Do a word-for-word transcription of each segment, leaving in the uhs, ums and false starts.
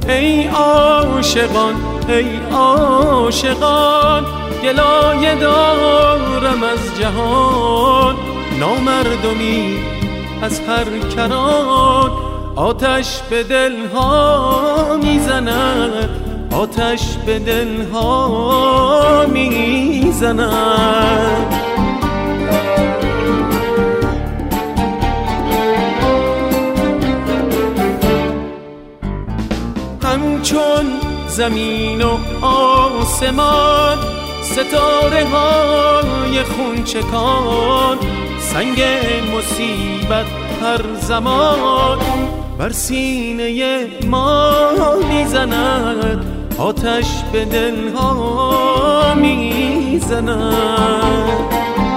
ای عاشقان ای عاشقان گلایه دارم از جهان، نامردمی از هر کران آتش به دلها میزند، آتش به دلها میزند. همچون زمین و آسمان ستاره های خونچکان، سنگ مصیبت هر زمان بر سینه ما میزند، آتش به دلها میزند.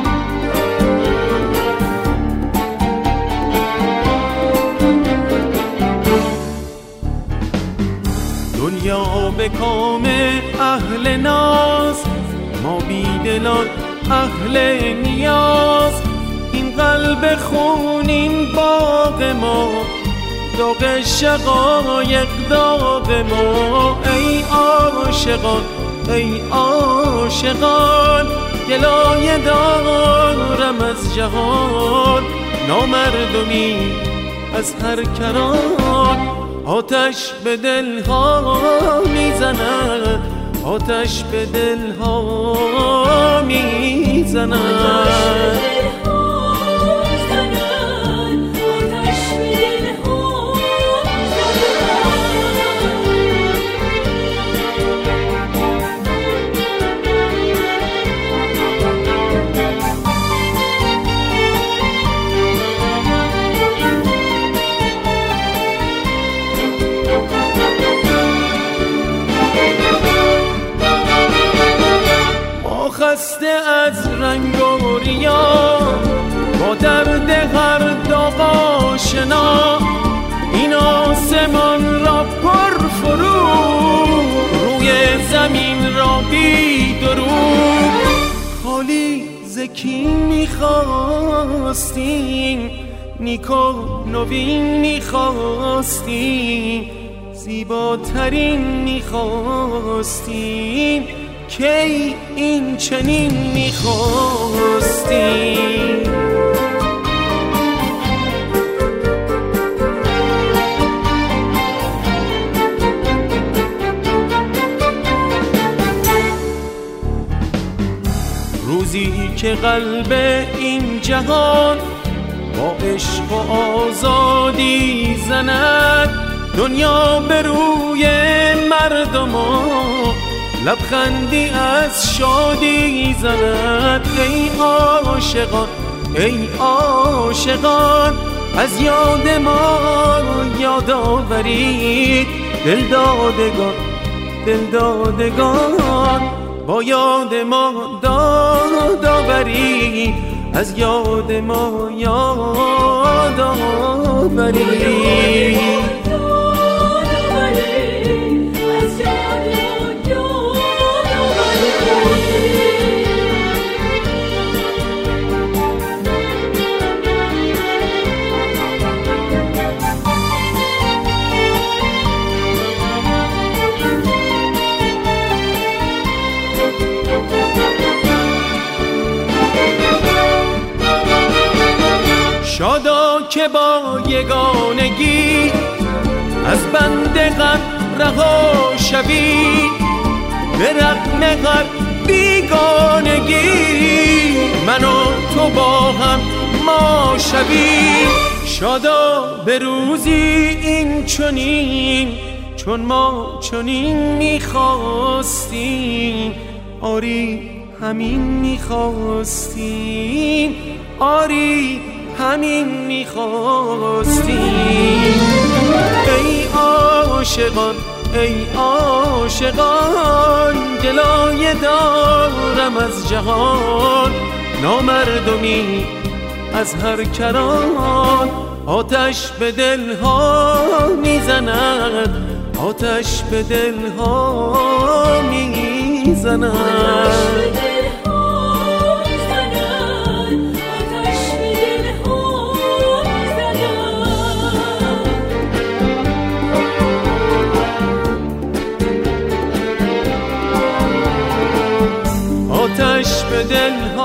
دنیا به کام اهل ناز، ما بیدلان اهل نیاز. این قلب خونین باغ ما، داغ شقایق داغ ما. ای عاشقان ای عاشقان گلایه دارم از جهان، نامردمی از هر کران آتش به دلها میزند، آتش به دلها میزند. خسته از رنگ و ریا، با درد هر داغ آشنا، این آسمان را پر فرو، روی زمین را بی درو. خالی زکی میخواستیم، نیکو نوین میخواستیم، زیباترین میخواستیم، کی این چنین میخواستیم. روزی که قلب این جهان با عشق و آزادی زند، دنیا به روی مردمان لبخندی از شادی زند. ای عاشقان ای عاشقان از یاد ما یاد آورید، دل دادگان دل دادگان با یاد ما داد آورید، از یاد ما یاد آورید. شادا که با یگانگی از بند غم رها شوی، به رغم هر بیگانگی من و تو با هم ما شوی. شادا به روزی این چنین، چون ما چنین میخواستیم، آری همین میخواستیم، آری همین میخواستیم. ای عاشقان ای عاشقان گلایه دارم از جهان، نامردمی از هر کران آتش به دلها میزند، آتش به دلها میزند. دل